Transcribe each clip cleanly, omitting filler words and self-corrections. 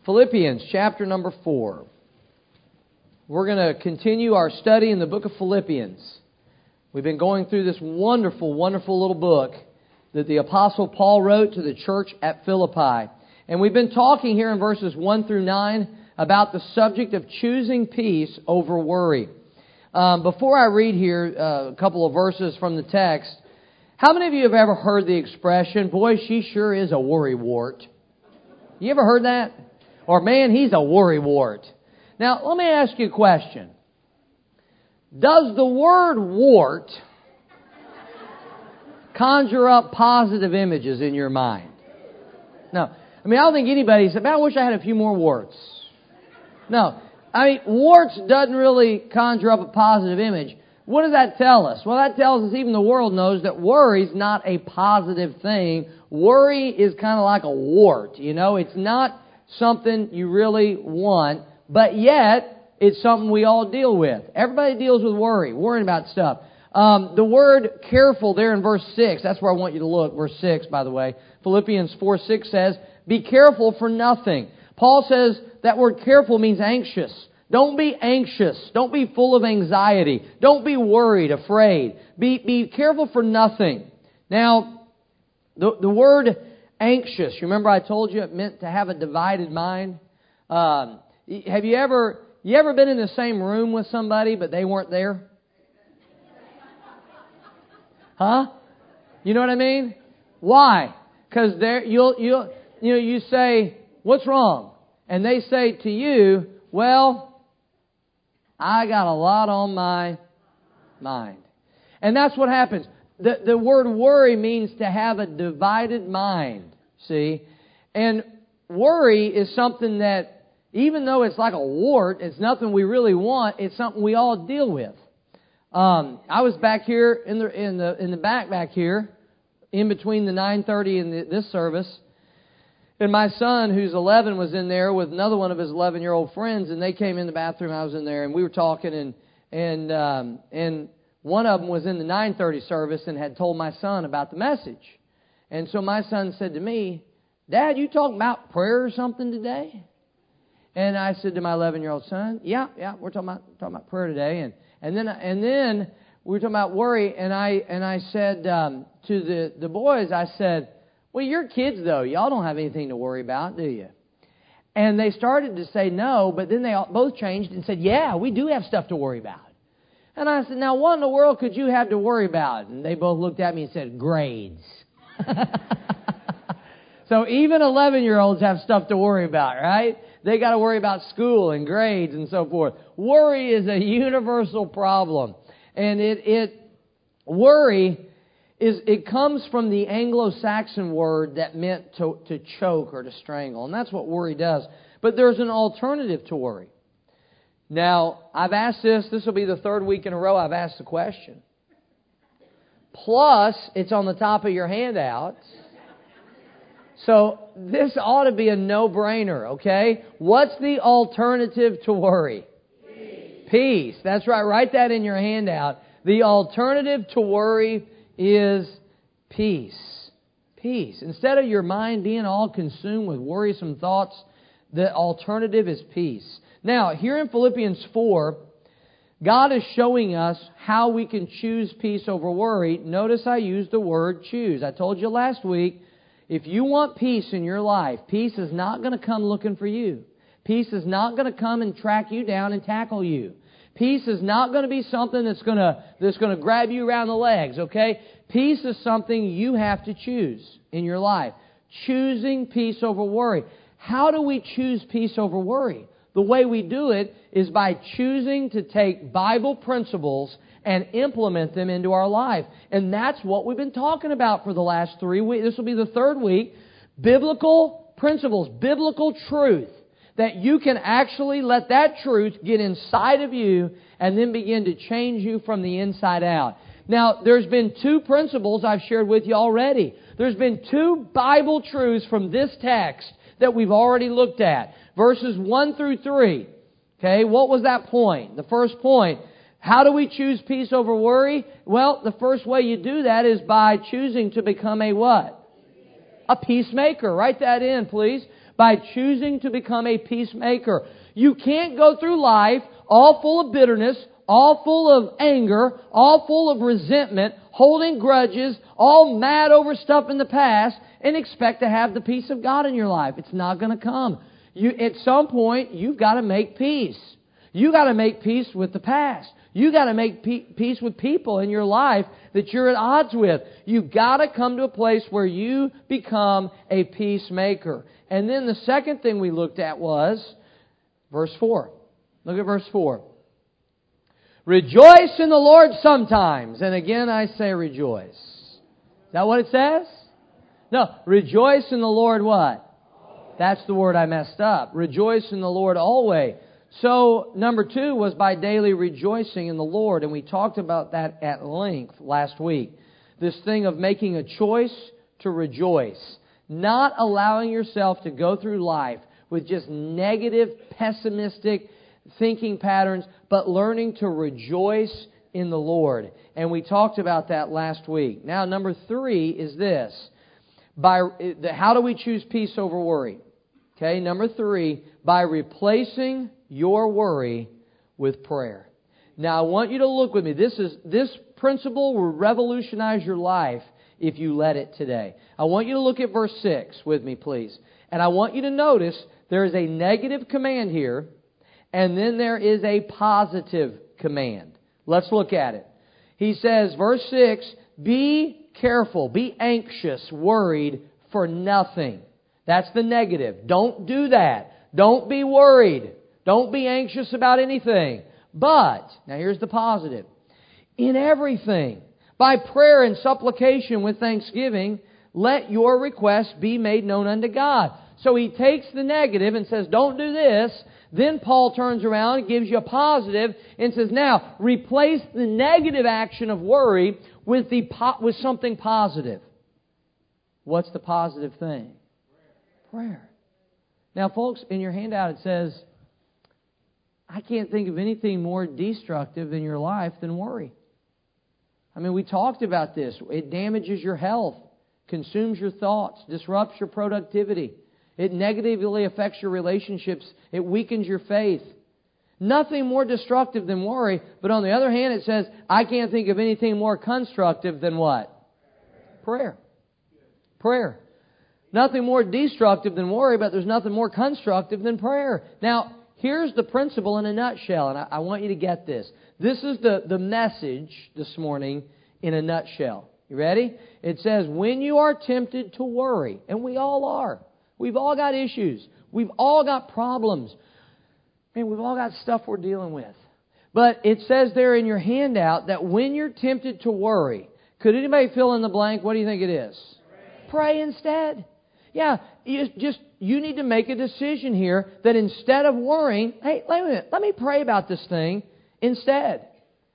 Philippians chapter number 4. We're going to continue our study in the book of Philippians. We've been going through this wonderful, wonderful little book that the Apostle Paul wrote to the church at Philippi. And we've been talking here in verses 1 through 9 about the subject of choosing peace over worry. Before I read here a couple of verses from the text, how many of you have ever heard the expression, boy, she sure is a worrywart? You ever heard that? Or, man, he's a worrywart. Now, let me ask you a question. Does the word wart conjure up positive images in your mind? No. I mean, I don't think anybody said, man, I wish I had a few more warts. No. I mean, warts doesn't really conjure up a positive image. What does that tell us? Well, that tells us even the world knows that worry is not a positive thing. Worry is kind of like a wart. You know, it's not something you really want, but yet it's something we all deal with. Everybody deals with worry, worrying about stuff. The word careful there in verse 6, that's where I want you to look. Verse 6, by the way. Philippians 4:6 says, be careful for nothing. Paul says that word careful means anxious. Don't be anxious. Don't be full of anxiety. Don't be worried, afraid. Be careful for nothing. Now, the word anxious, you remember I told you it meant to have a divided mind? Have you ever been in the same room with somebody but they weren't there? Huh? You know what I mean? Why? Because you say, what's wrong? And they say to you, well, I got a lot on my mind. And that's what happens. The word worry means to have a divided mind, see? And worry is something that, even though it's like a wart, it's nothing we really want, it's something we all deal with. I was back here in the back here, in between the 9:30 and this service, and my son, who's 11, was in there with another one of his 11-year-old friends, and they came in the bathroom. I was in there, and we were talking, and one of them was in the 9:30 service and had told my son about the message. And so my son said to me, Dad, you talking about prayer or something today? And I said to my 11-year-old son, yeah, we're talking about prayer today. And then we were talking about worry, and I said to the boys, I said, well, you're kids though. Y'all don't have anything to worry about, do you? And they started to say no, but then they both changed and said, yeah, we do have stuff to worry about. And I said, now what in the world could you have to worry about? And they both looked at me and said, grades. So even 11-year-olds have stuff to worry about, right? They got to worry about school and grades and so forth. Worry is a universal problem. And worry comes from the Anglo-Saxon word that meant to choke or to strangle. And that's what worry does. But there's an alternative to worry. Now, I've asked this will be the third week in a row I've asked the question. Plus, it's on the top of your handout. So, this ought to be a no-brainer, okay? What's the alternative to worry? Peace. That's right. Write that in your handout. The alternative to worry is peace. Peace. Instead of your mind being all consumed with worrisome thoughts, the alternative is peace. Now, here in Philippians 4, God is showing us how we can choose peace over worry. Notice I used the word choose. I told you last week, if you want peace in your life, peace is not going to come looking for you. Peace is not going to come and track you down and tackle you. Peace is not going to be something that's going to grab you around the legs, okay? Peace is something you have to choose in your life. Choosing peace over worry. How do we choose peace over worry? The way we do it is by choosing to take Bible principles and implement them into our life. And that's what we've been talking about for the last 3 weeks. This will be the third week. Biblical principles, biblical truth. That you can actually let that truth get inside of you and then begin to change you from the inside out. Now, there's been 2 principles I've shared with you already. There's been 2 Bible truths from this text that we've already looked at. Verses 1 through 3. Okay, what was that point? The first point. How do we choose peace over worry? Well, the first way you do that is by choosing to become a what? A peacemaker. Write that in, please. by choosing to become a peacemaker. You can't go through life all full of bitterness, all full of anger, all full of resentment, holding grudges, all mad over stuff in the past, and expect to have the peace of God in your life. It's not going to come. At some point, you've got to make peace. You got to make peace with the past. You got to make peace with people in your life that you're at odds with. You've got to come to a place where you become a peacemaker. And then the second thing we looked at was verse 4. Look at verse 4. Rejoice in the Lord sometimes. And again, I say rejoice. Is that what it says? No, rejoice in the Lord what? That's the word I messed up. Rejoice in the Lord always. So, number 2 was by daily rejoicing in the Lord, and we talked about that at length last week. This thing of making a choice to rejoice. Not allowing yourself to go through life with just negative, pessimistic thinking patterns, but learning to rejoice in the Lord. And we talked about that last week. Now, number 3 is this. How do we choose peace over worry? Okay, number 3, by replacing your worry with prayer. Now, I want you to look with me. This principle will revolutionize your life if you let it today. I want you to look at verse 6 with me, please. And I want you to notice there is a negative command here, and then there is a positive command. Let's look at it. He says, verse 6, be careful, be anxious, worried for nothing. That's the negative. Don't do that. Don't be worried. Don't be anxious about anything. But, now here's the positive. In everything, by prayer and supplication with thanksgiving, let your requests be made known unto God. So he takes the negative and says, don't do this. Then Paul turns around and gives you a positive and says, now, replace the negative action of worry with something positive. What's the positive thing? Prayer. Now, folks, in your handout it says, I can't think of anything more destructive in your life than worry. I mean, we talked about this. It damages your health, consumes your thoughts, disrupts your productivity. It negatively affects your relationships. It weakens your faith. Nothing more destructive than worry. But on the other hand, it says, I can't think of anything more constructive than what? Prayer. Prayer. Nothing more destructive than worry, but there's nothing more constructive than prayer. Now, here's the principle in a nutshell, and I want you to get this. This is the message this morning in a nutshell. You ready? It says, when you are tempted to worry, and we all are. We've all got issues. We've all got problems. Man, we've all got stuff we're dealing with. But it says there in your handout that when you're tempted to worry, could anybody fill in the blank? What do you think it is? Pray instead. Yeah, you need to make a decision here that instead of worrying, hey, wait a minute, let me pray about this thing instead.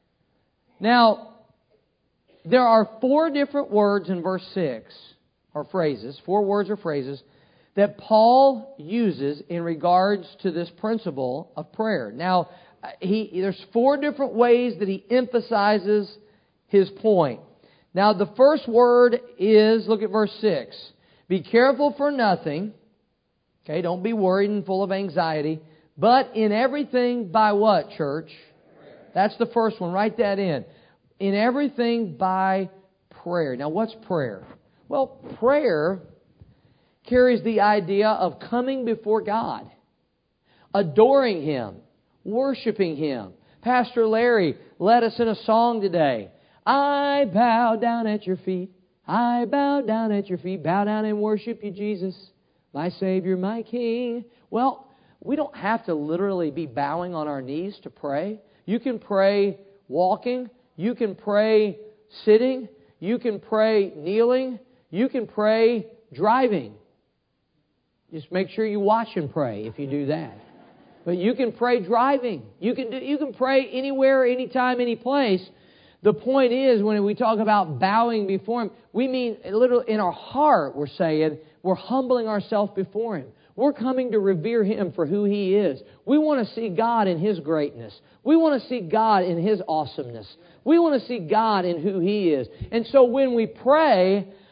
Now, there are 4 different words in verse 6, or phrases, 4 words or phrases, that Paul uses in regards to this principle of prayer. Now, there's 4 different ways that he emphasizes his point. Now, the first word is, look at verse 6. Be careful for nothing. Okay, don't be worried and full of anxiety. But in everything by what, church? That's the first one. Write that in. In everything by prayer. Now, what's prayer? Well, prayer carries the idea of coming before God, adoring Him, worshiping Him. Pastor Larry led us in a song today. I bow down at your feet. I bow down at your feet. Bow down and worship you, Jesus, my Savior, my King. Well, we don't have to literally be bowing on our knees to pray. You can pray walking. You can pray sitting. You can pray kneeling. You can pray driving. Just make sure you watch and pray if you do that. But you can pray driving. You can pray anywhere, anytime, any place. The point is, when we talk about bowing before Him, we mean literally in our heart, we're saying, we're humbling ourselves before Him. We're coming to revere Him for who He is. We want to see God in His greatness. We want to see God in His awesomeness. We want to see God in who He is. And so when we pray,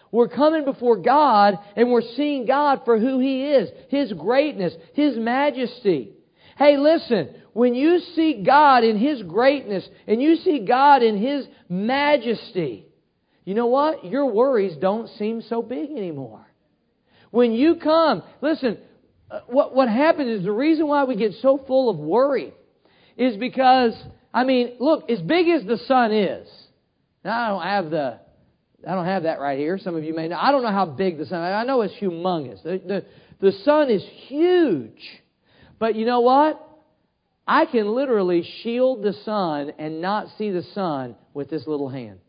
We're coming before God and we're seeing God for who He is. His greatness, His majesty. Hey, listen, when you see God in His greatness and you see God in His majesty, you know what? Your worries don't seem so big anymore. When you come, listen, what happens is the reason why we get so full of worry is because, look, as big as the sun is, now I don't have that right here. Some of you may know. I don't know how big the sun is. I know it's humongous. The sun is huge. But you know what? I can literally shield the sun and not see the sun with this little hand.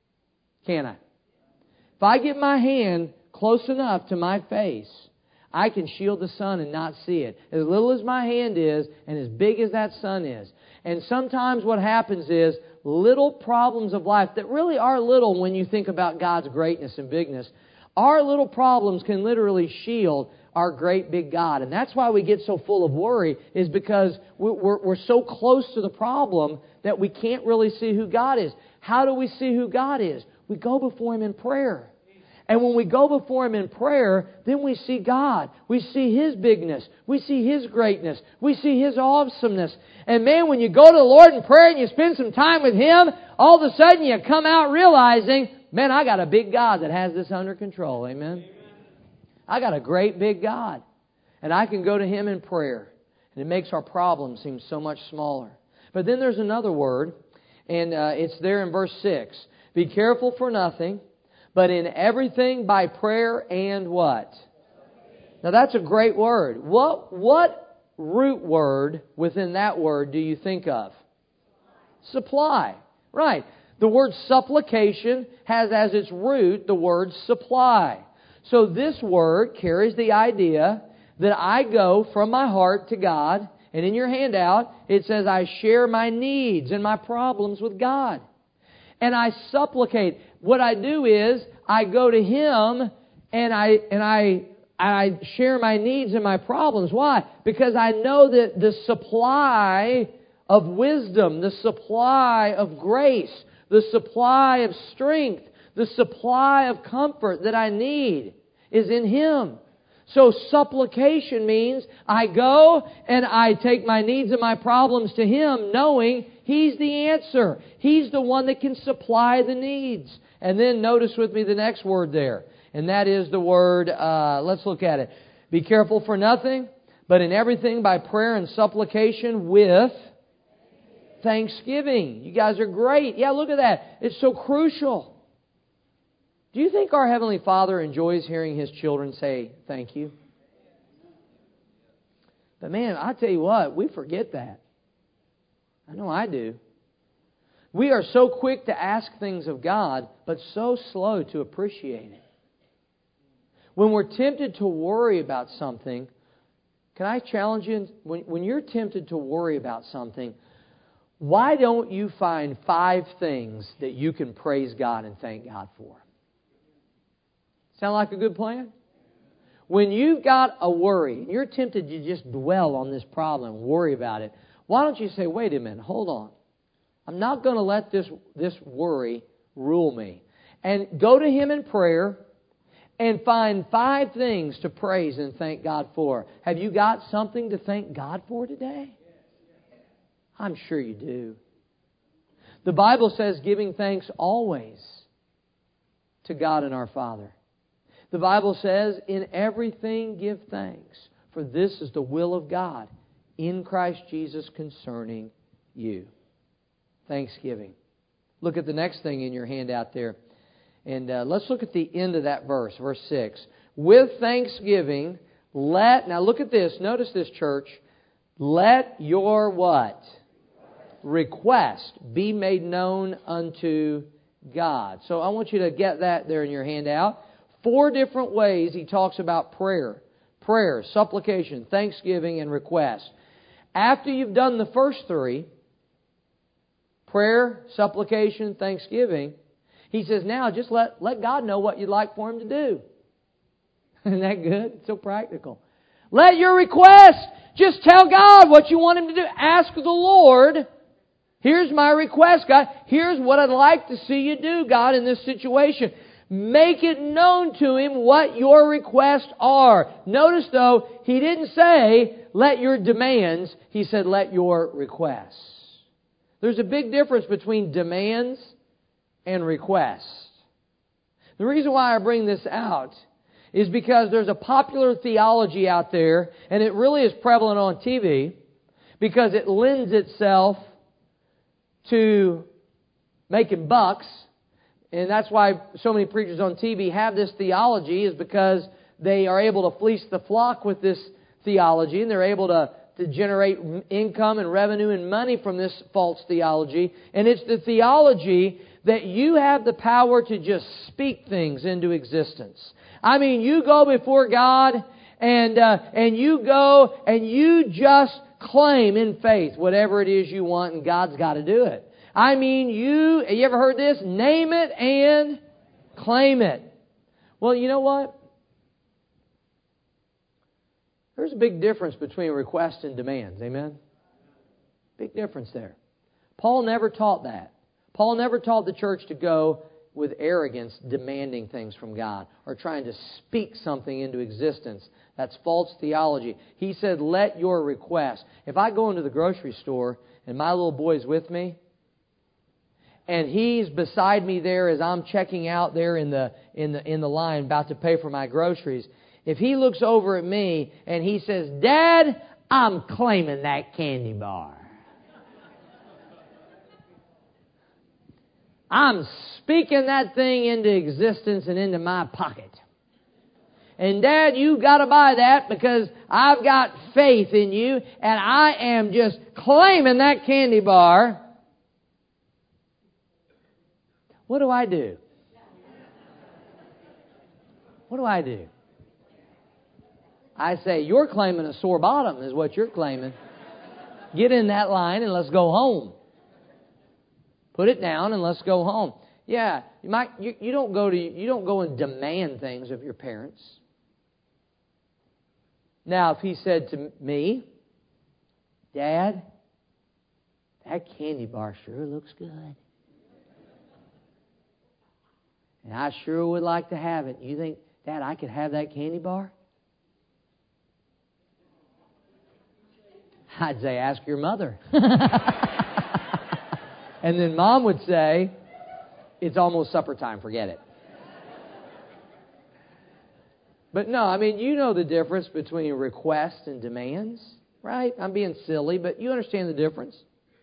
Can I? If I get my hand close enough to my face, I can shield the sun and not see it. As little as my hand is and as big as that sun is. And sometimes what happens is little problems of life that really are little when you think about God's greatness and bigness. Our little problems can literally shield our great big God. And that's why we get so full of worry, is because we're so close to the problem that we can't really see who God is. How do we see who God is? We go before Him in prayer. And when we go before Him in prayer, then we see God. We see His bigness. We see His greatness. We see His awesomeness. And man, when you go to the Lord in prayer and you spend some time with Him, all of a sudden you come out realizing, man, I got a big God that has this under control. Amen? I got a great big God. And I can go to Him in prayer. And it makes our problems seem so much smaller. But then there's another word, and it's there in verse 6. Be careful for nothing, but in everything by prayer and what? Now that's a great word. What root word within that word do you think of? Supply. Right. The word supplication has as its root the word supply. So this word carries the idea that I go from my heart to God, and in your handout it says I share my needs and my problems with God. And I supplicate. What I do is I go to Him and I share my needs and my problems. Why? Because I know that the supply of wisdom, the supply of grace, the supply of strength, the supply of comfort that I need is in Him. So supplication means I go and I take my needs and my problems to Him, knowing He's the answer. He's the one that can supply the needs. And then notice with me the next word there. And that is the word, let's look at it. Be careful for nothing, but in everything by prayer and supplication with thanksgiving. You guys are great. Yeah, look at that. It's so crucial. Do you think our Heavenly Father enjoys hearing His children say thank you? But man, I tell you what, we forget that. I know I do. We are so quick to ask things of God, but so slow to appreciate it. When we're tempted to worry about something, can I challenge you? When you're tempted to worry about something, why don't you find 5 things that you can praise God and thank God for? Sound like a good plan? When you've got a worry, and you're tempted to just dwell on this problem and worry about it, why don't you say, wait a minute, hold on. I'm not going to let this worry rule me. And go to Him in prayer and find 5 things to praise and thank God for. Have you got something to thank God for today? I'm sure you do. The Bible says giving thanks always to God and our Father. The Bible says, in everything give thanks, for this is the will of God in Christ Jesus concerning you. Thanksgiving. Look at the next thing in your handout there. And let's look at the end of that verse, verse 6. With thanksgiving, now look at this. Notice this, church. Let your what? Request be made known unto God. So I want you to get that there in your handout. 4 different ways He talks about prayer. Prayer, supplication, thanksgiving, and request. After you've done the first 3, prayer, supplication, thanksgiving, He says, now just let God know what you'd like for Him to do. Isn't that good? It's so practical. Let your request, just tell God what you want Him to do. Ask the Lord, here's my request, God. Here's what I'd like to see you do, God, in this situation. Make it known to Him what your requests are. Notice though, He didn't say, let your demands. He said, let your requests. There's a big difference between demands and requests. The reason why I bring this out is because there's a popular theology out there, and it really is prevalent on TV, because it lends itself to making bucks. And that's why so many preachers on TV have this theology, is because they are able to fleece the flock with this theology, and they're able to generate income and revenue and money from this false theology. And it's the theology that you have the power to just speak things into existence. I mean, you go before God and you go and you just claim in faith whatever it is you want, and God's got to do it. I mean, you ever heard this? Name it and claim it. Well, you know what? There's a big difference between requests and demands. Amen? Big difference there. Paul never taught that. Paul never taught the church to go with arrogance demanding things from God or trying to speak something into existence. That's false theology. He said, let your request. If I go into the grocery store and my little boy's with me, and he's beside me there as I'm checking out there in the line about to pay for my groceries, if he looks over at me and he says, Dad, I'm claiming that candy bar. I'm speaking that thing into existence and into my pocket. And Dad, you got to buy that because I've got faith in you and I am just claiming that candy bar. What do I do? What do I do? I say, you're claiming a sore bottom is what you're claiming. Get in that line and let's go home. Put it down and let's go home. Yeah, you don't go and demand things of your parents. Now, if he said to me, Dad, that candy bar sure looks good. And I sure would like to have it. You think, Dad, I could have that candy bar? I'd say, ask your mother. And then Mom would say, it's almost supper time, forget it. But no, I mean, you know the difference between requests and demands, right? I'm being silly, but you understand the difference.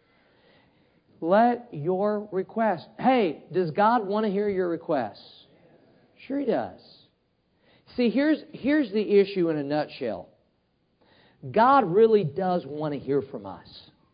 Let your request. Hey, does God want to hear your requests? Sure He does. See, here's the issue in a nutshell. God really does want to hear from us.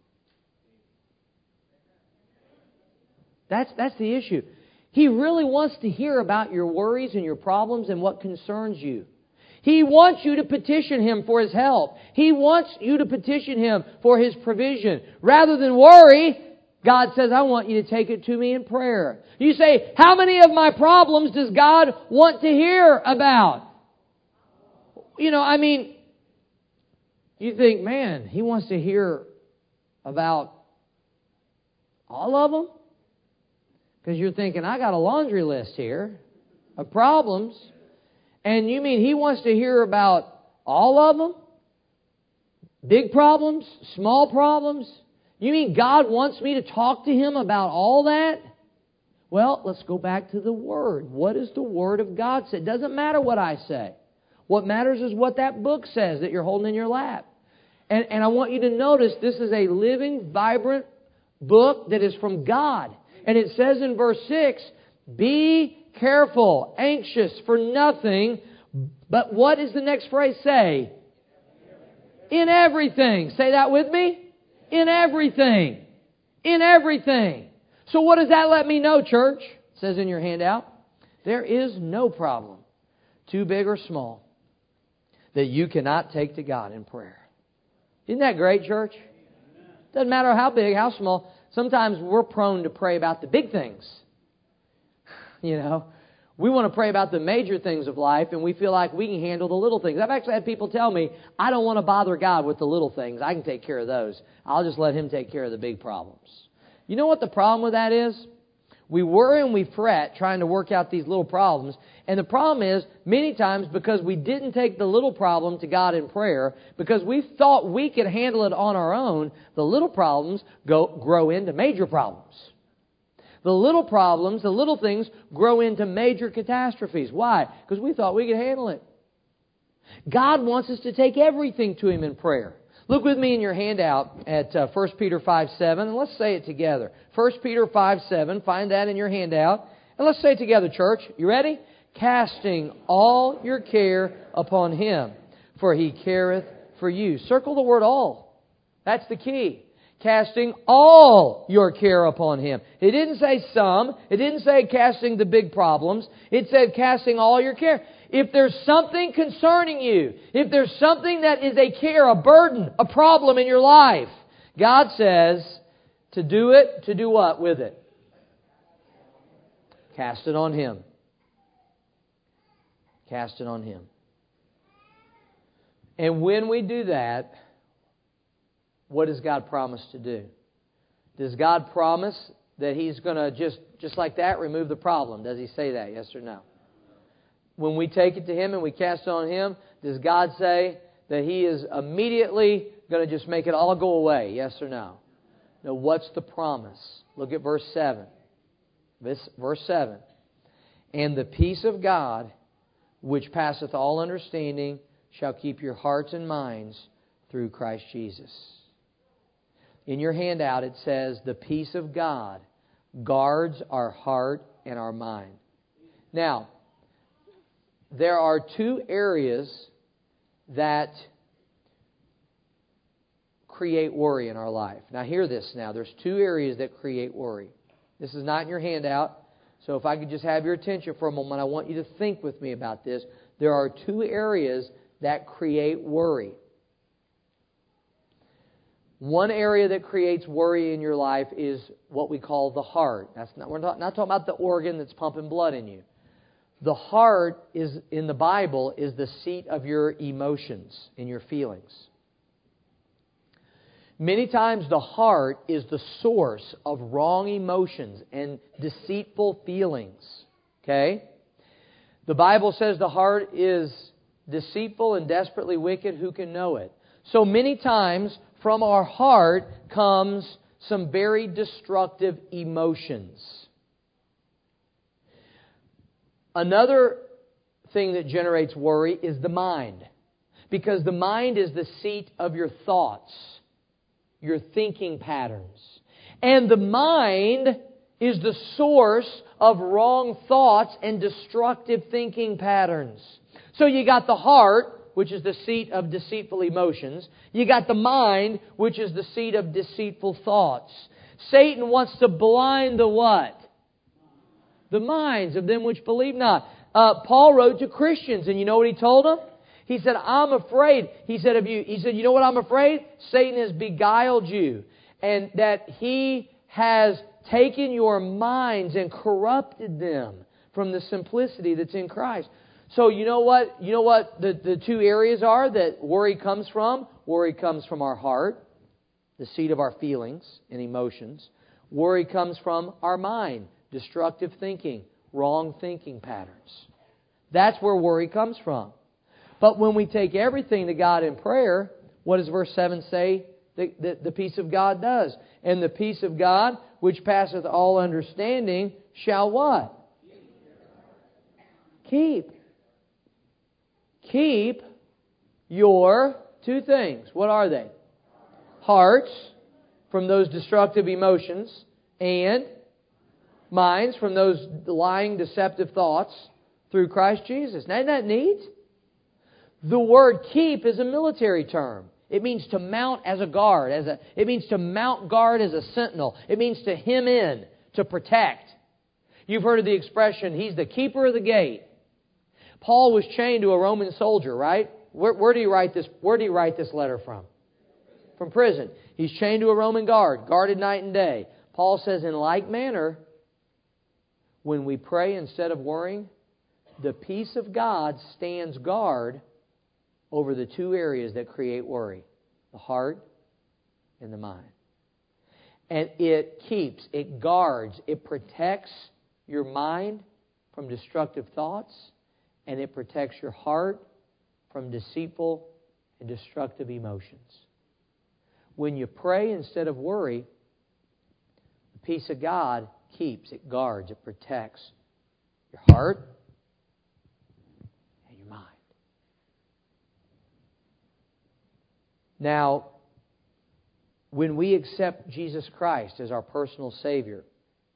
That's the issue. He really wants to hear about your worries and your problems and what concerns you. He wants you to petition Him for His help. He wants you to petition Him for His provision. Rather than worry, God says, I want you to take it to me in prayer. You say, how many of my problems does God want to hear about? You know, I mean, you think, man, He wants to hear about all of them? Because you're thinking, I got a laundry list here of problems. And you mean He wants to hear about all of them? Big problems? Small problems? You mean God wants me to talk to Him about all that? Well, let's go back to the Word. What does the Word of God say? It doesn't matter what I say. What matters is what that book says that you're holding in your lap. And I want you to notice this is a living, vibrant book that is from God. And it says in verse 6, be careful, anxious for nothing. But what does the next phrase say? In everything. Say that with me. In everything. In everything. So what does that let me know, church? It says in your handout, there is no problem, too big or small, that you cannot take to God in prayer. Isn't that great, church? Doesn't matter how big, how small. Sometimes we're prone to pray about the big things. You know, we want to pray about the major things of life, and we feel like we can handle the little things. I've actually had people tell me, I don't want to bother God with the little things. I can take care of those. I'll just let Him take care of the big problems. You know what the problem with that is? We worry and we fret trying to work out these little problems. And the problem is, many times, because we didn't take the little problem to God in prayer, because we thought we could handle it on our own, the little problems grow into major problems. The little problems, the little things, grow into major catastrophes. Why? Because we thought we could handle it. God wants us to take everything to Him in prayer. Look with me in your handout at 1 Peter 5:7, and let's say it together. 1 Peter 5:7, find that in your handout. And let's say it together, church. You ready? Casting all your care upon Him, for He careth for you. Circle the word all. That's the key. Casting all your care upon Him. It didn't say some. It didn't say casting the big problems. It said casting all your care. If there's something concerning you, if there's something that is a care, a burden, a problem in your life, God says to do it, to do what with it? Cast it on Him. Cast it on Him. And when we do that, what does God promise to do? Does God promise that He's going to just like that remove the problem? Does He say that? Yes or no? When we take it to Him and we cast it on Him, does God say that He is immediately going to just make it all go away? Yes or no? Now, what's the promise? Look at verse 7. Verse 7. And the peace of God, which passeth all understanding, shall keep your hearts and minds through Christ Jesus. In your handout it says, the peace of God guards our heart and our mind. Now, there are two areas that create worry in our life. Now hear this now. There's two areas that create worry. This is not in your handout. So if I could just have your attention for a moment, I want you to think with me about this. There are two areas that create worry. One area that creates worry in your life is what we call the heart. We're not talking about the organ that's pumping blood in you. The heart is in the Bible is the seat of your emotions and your feelings. Many times the heart is the source of wrong emotions and deceitful feelings. Okay? The Bible says the heart is deceitful and desperately wicked. Who can know it? So many times from our heart comes some very destructive emotions. Another thing that generates worry is the mind. Because the mind is the seat of your thoughts, your thinking patterns. And the mind is the source of wrong thoughts and destructive thinking patterns. So you got the heart, which is the seat of deceitful emotions. You got the mind, which is the seat of deceitful thoughts. Satan wants to blind the what? The minds of them which believe not. Paul wrote to Christians, and you know what he told them? He said, I'm afraid. He said, you know what I'm afraid? Satan has beguiled you, and that he has taken your minds and corrupted them from the simplicity that's in Christ. So you know what? You know what the two areas are that worry comes from? Worry comes from our heart, the seat of our feelings and emotions. Worry comes from our mind, destructive thinking, wrong thinking patterns. That's where worry comes from. But when we take everything to God in prayer, what does verse 7 say the peace of God does? And the peace of God, which passeth all understanding, shall what? Keep your two things. What are they? Hearts from those destructive emotions and minds from those lying, deceptive thoughts through Christ Jesus. Now, isn't that neat? The word keep is a military term. It means to mount as a guard. It means to mount guard as a sentinel. It means to hem in, to protect. You've heard of the expression, he's the keeper of the gate. Paul was chained to a Roman soldier, right? Where do you write this? Where do you write this letter from? From prison. He's chained to a Roman guard, guarded night and day. Paul says, in like manner, when we pray instead of worrying, the peace of God stands guard over the two areas that create worry, the heart and the mind. And it keeps, it guards, it protects your mind from destructive thoughts, and it protects your heart from deceitful and destructive emotions. When you pray instead of worry, the peace of God keeps, it guards, it protects your heart and your mind. Now, when we accept Jesus Christ as our personal Savior,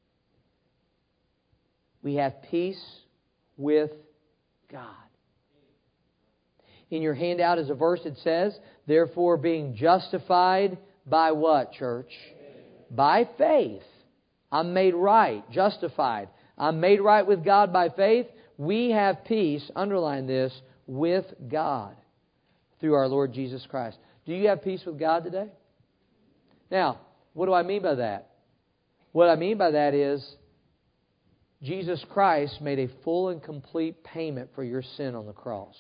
we have peace with God. In your handout is a verse that says, therefore being justified by what, church? By faith. I'm made right, justified. I'm made right with God by faith. We have peace, underline this, with God through our Lord Jesus Christ. Do you have peace with God today? Now, what do I mean by that? What I mean by that is Jesus Christ made a full and complete payment for your sin on the cross.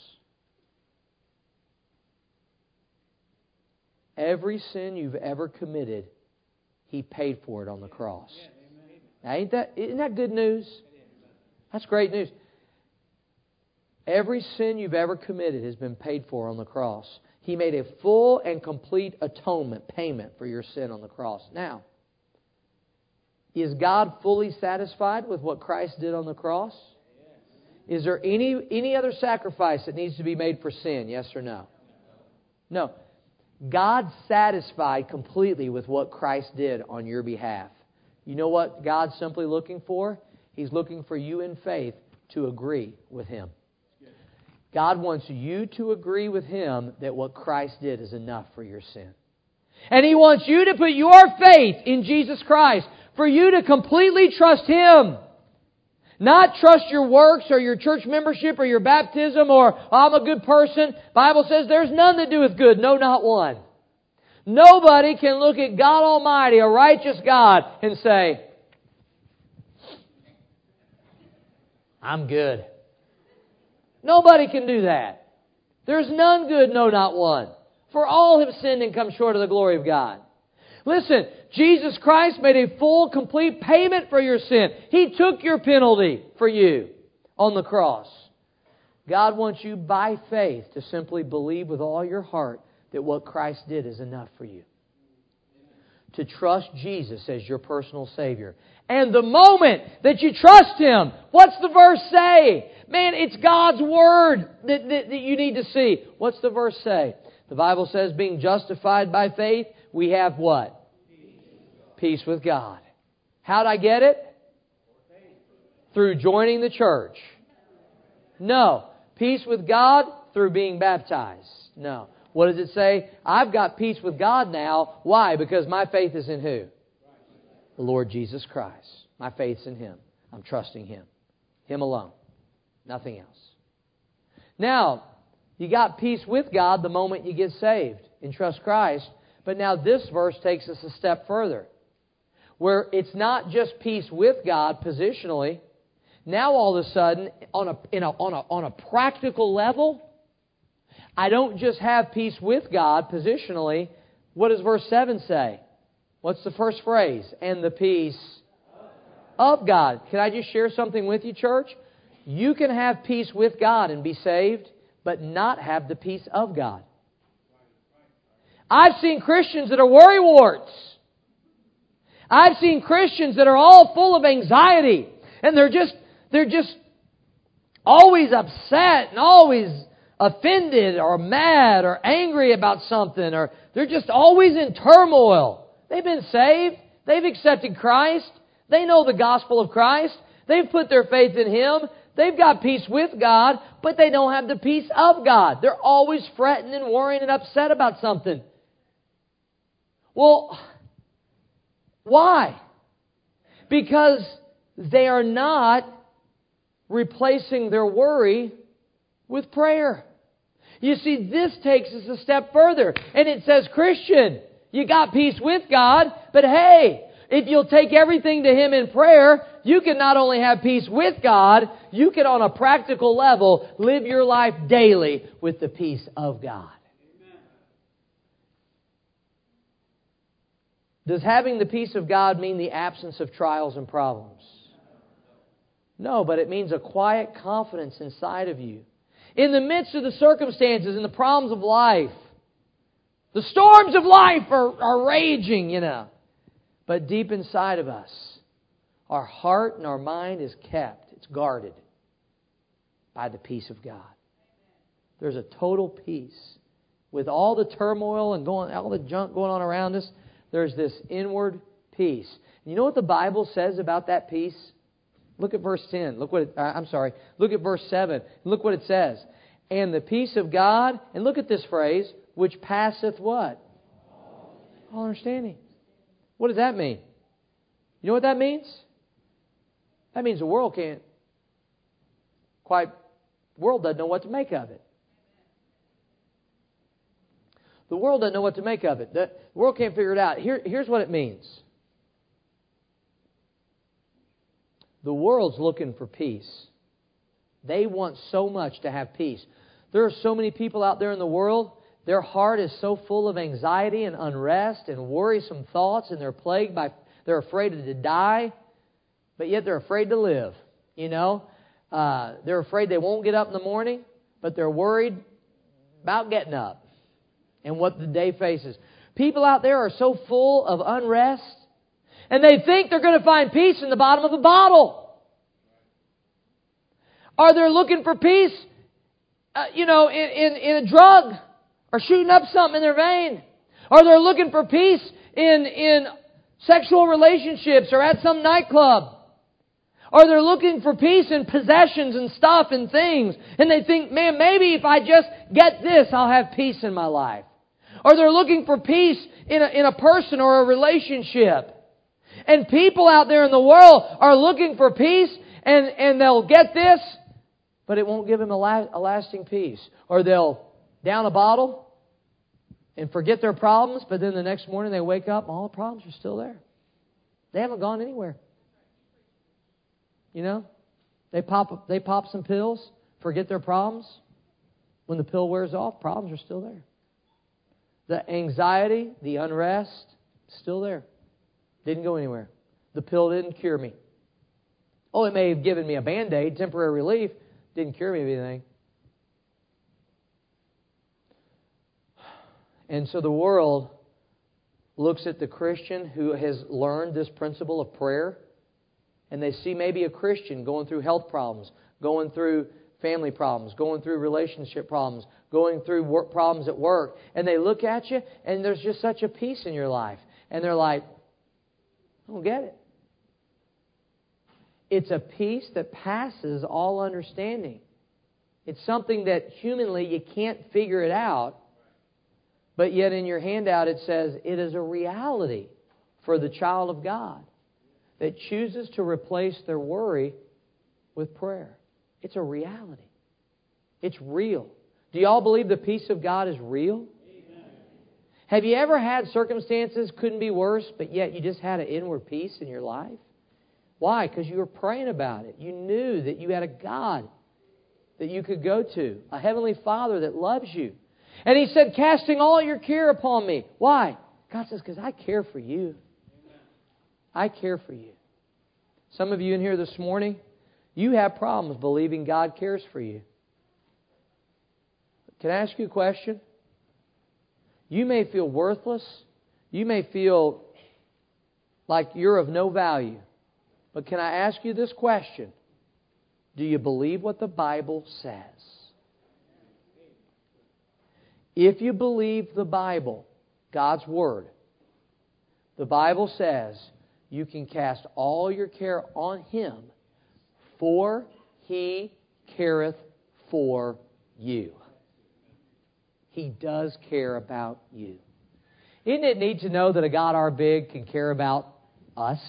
Every sin you've ever committed, He paid for it on the cross. Now, isn't that good news? That's great news. Every sin you've ever committed has been paid for on the cross. He made a full and complete atonement, payment for your sin on the cross. Now, is God fully satisfied with what Christ did on the cross? Is there any other sacrifice that needs to be made for sin? Yes or no? No. God's satisfied completely with what Christ did on your behalf. You know what God's simply looking for? He's looking for you in faith to agree with Him. God wants you to agree with Him that what Christ did is enough for your sin. And He wants you to put your faith in Jesus Christ, for you to completely trust Him. Not trust your works or your church membership or your baptism or I'm a good person. Bible says there's none that doeth good, no, not one. Nobody can look at God Almighty, a righteous God, and say, I'm good. Nobody can do that. There's none good, no, not one. For all have sinned and come short of the glory of God. Listen, Jesus Christ made a full, complete payment for your sin. He took your penalty for you on the cross. God wants you by faith to simply believe with all your heart that what Christ did is enough for you. To trust Jesus as your personal Savior. And the moment that you trust Him, what's the verse say? Man, it's God's Word that you need to see. What's the verse say? The Bible says, being justified by faith, we have what? Peace with God. How'd I get it? Through joining the church. No. Peace with God through being baptized. No. What does it say? I've got peace with God now. Why? Because my faith is in who? The Lord Jesus Christ. My faith's in Him. I'm trusting Him. Him alone. Nothing else. Now, you got peace with God the moment you get saved and trust Christ. But now this verse takes us a step further. Where it's not just peace with God positionally. Now all of a sudden, on a practical level, I don't just have peace with God positionally. What does verse 7 say? What's the first phrase? And the peace of God. Can I just share something with you, church? You can have peace with God and be saved, but not have the peace of God. I've seen Christians that are worrywarts. I've seen Christians that are all full of anxiety. And they're just always upset and always offended or mad or angry about something. Or they're just always in turmoil. They've been saved. They've accepted Christ. They know the gospel of Christ. They've put their faith in Him. They've got peace with God, but they don't have the peace of God. They're always fretting and worrying and upset about something. Well, why? Because they are not replacing their worry with prayer. You see, this takes us a step further. And it says, Christian, you got peace with God, but hey, if you'll take everything to Him in prayer, you can not only have peace with God, you can on a practical level live your life daily with the peace of God. Amen. Does having the peace of God mean the absence of trials and problems? No, but it means a quiet confidence inside of you. In the midst of the circumstances and the problems of life, the storms of life are raging, But deep inside of us, our heart and our mind is kept. It's guarded by the peace of God. There's a total peace. With all the turmoil and all the junk going on around us, there's this inward peace. And you know what the Bible says about that peace? Look at verse 10. Look at verse 7. Look what it says. And the peace of God, and look at this phrase, which passeth what? All understanding. What does that mean? You know what that means? That means the world doesn't know what to make of it. The world doesn't know what to make of it. The world can't figure it out. Here's what it means. The world's looking for peace. They want so much to have peace. There are so many people out there in the world, their heart is so full of anxiety and unrest and worrisome thoughts, and they're afraid to die, but yet they're afraid to live. They're afraid they won't get up in the morning, but they're worried about getting up and what the day faces. People out there are so full of unrest, and they think they're going to find peace in the bottom of a bottle. Or they're looking for peace, in a drug, or shooting up something in their vein. Or they're looking for peace in sexual relationships or at some nightclub. Or they're looking for peace in possessions and stuff and things. And they think, man, maybe if I just get this, I'll have peace in my life. Or they're looking for peace in a person or a relationship. And people out there in the world are looking for peace, and they'll get this, but it won't give them a lasting peace. Or they'll down a bottle and forget their problems, but then the next morning they wake up and all the problems are still there. They haven't gone anywhere. They pop some pills, forget their problems. When the pill wears off, problems are still there. The anxiety, the unrest, still there. Didn't go anywhere. The pill didn't cure me. Oh, it may have given me a Band-Aid, temporary relief. Didn't cure me of anything. And so the world looks at the Christian who has learned this principle of prayer, and they see maybe a Christian going through health problems, going through family problems, going through relationship problems, going through problems at work, and they look at you, and there's just such a peace in your life. And they're like, I don't get it. It's a peace that passes all understanding. It's something that humanly you can't figure it out, but yet in your handout it says it is a reality for the child of God that chooses to replace their worry with prayer. It's a reality. It's real. Do you all believe the peace of God is real? Amen. Have you ever had circumstances couldn't be worse, but yet you just had an inward peace in your life? Why? Because you were praying about it. You knew that you had a God that you could go to, a Heavenly Father that loves you. And He said, casting all your care upon me. Why? God says, because I care for you. I care for you. Some of you in here this morning, you have problems believing God cares for you. Can I ask you a question? You may feel worthless. You may feel like you're of no value. But can I ask you this question? Do you believe what the Bible says? If you believe the Bible, God's Word, the Bible says you can cast all your care on Him, for He careth for you. He does care about you. Isn't it neat to know that a God our big can care about us?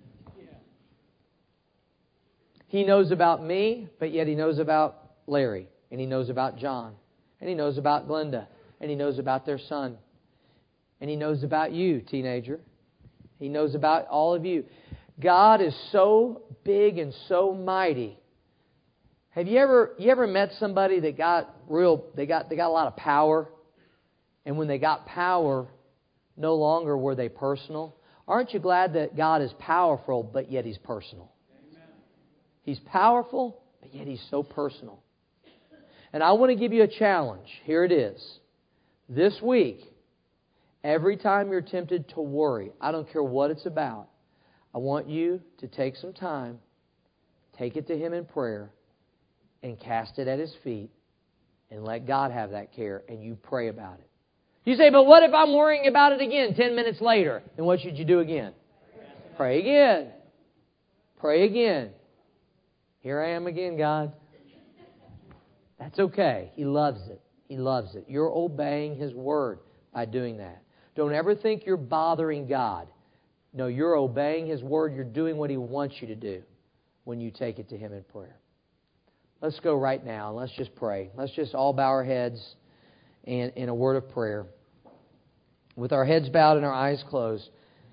He knows about me, but yet He knows about Larry, and He knows about John, and He knows about Glenda, and He knows about their son, and He knows about you, teenager. He knows about all of you. God is so big and so mighty. Have you ever met somebody that got they got a lot of power, and when they got power, no longer were they personal? Aren't you glad that God is powerful, but yet He's personal? He's powerful, but yet He's so personal. And I want to give you a challenge. Here it is. This week, every time you're tempted to worry, I don't care what it's about, I want you to take some time, take it to Him in prayer, and cast it at His feet, and let God have that care, and you pray about it. You say, but what if I'm worrying about it again 10 minutes later? Then what should you do again? Pray again. Pray again. Here I am again, God. That's okay. He loves it. He loves it. You're obeying His Word by doing that. Don't ever think you're bothering God. No, you're obeying His Word. You're doing what He wants you to do when you take it to Him in prayer. Let's go right now and let's just pray. Let's just all bow our heads in a word of prayer. With our heads bowed and our eyes closed,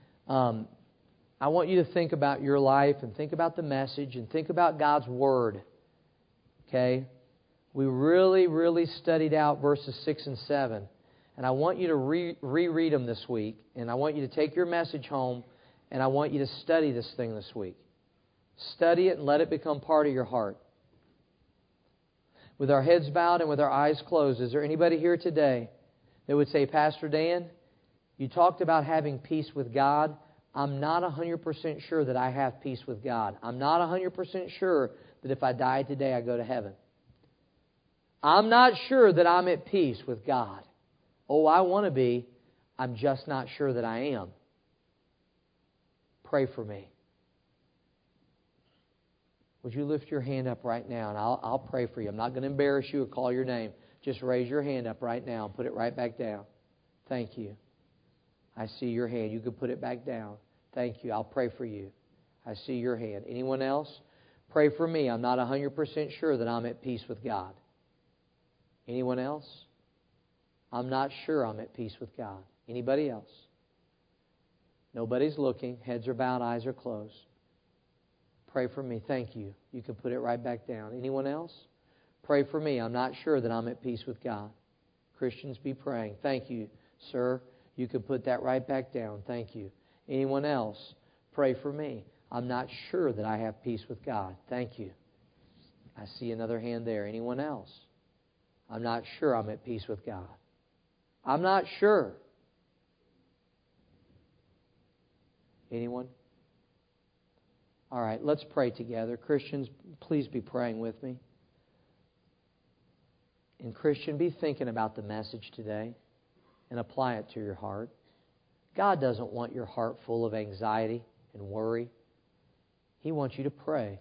I want you to think about your life and think about the message and think about God's Word. Okay? We really studied out verses 6 and 7. And I want you to reread them this week. And I want you to take your message home and I want you to study this thing this week. Study it and let it become part of your heart. With our heads bowed and with our eyes closed, is there anybody here today that would say, Pastor Dan, you talked about having peace with God. I'm not 100% sure that I have peace with God. I'm not 100% sure that if I die today, I go to heaven. I'm not sure that I'm at peace with God. Oh, I want to be. I'm just not sure that I am. Pray for me. Would you lift your hand up right now and I'll pray for you. I'm not going to embarrass you or call your name. Just raise your hand up right now and put it right back down. Thank you. I see your hand. You can put it back down. Thank you. I'll pray for you. I see your hand. Anyone else? Pray for me. I'm not 100% sure that I'm at peace with God. Anyone else? I'm not sure I'm at peace with God. Anybody else? Nobody's looking. Heads are bowed. Eyes are closed. Pray for me. Thank you. You can put it right back down. Anyone else? Pray for me. I'm not sure that I'm at peace with God. Christians, be praying. Thank you, sir. You can put that right back down. Thank you. Anyone else? Pray for me. I'm not sure that I have peace with God. Thank you. I see another hand there. Anyone else? I'm not sure I'm at peace with God. I'm not sure. Anyone? All right, let's pray together. Christians, please be praying with me. And Christian, be thinking about the message today and apply it to your heart. God doesn't want your heart full of anxiety and worry. He wants you to pray.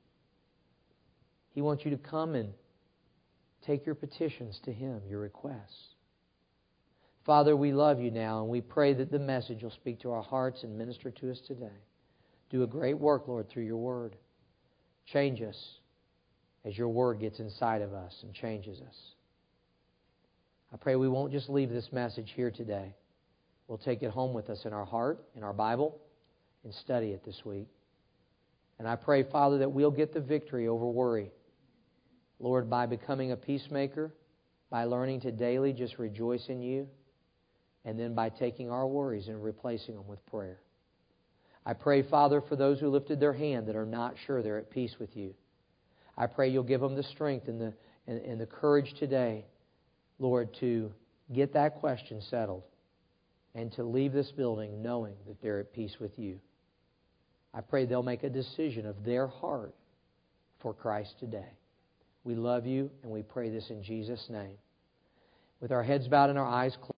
He wants you to come and take your petitions to Him, your requests. Father, we love you now, and we pray that the message will speak to our hearts and minister to us today. Do a great work, Lord, through your Word. Change us as your Word gets inside of us and changes us. I pray we won't just leave this message here today. We'll take it home with us in our heart, in our Bible, and study it this week. And I pray, Father, that we'll get the victory over worry. Lord, by becoming a peacemaker, by learning to daily just rejoice in you, and then by taking our worries and replacing them with prayer. I pray, Father, for those who lifted their hand that are not sure they're at peace with you. I pray you'll give them the strength and the courage today, Lord, to get that question settled and to leave this building knowing that they're at peace with you. I pray they'll make a decision of their heart for Christ today. We love you and we pray this in Jesus' name. With our heads bowed and our eyes closed.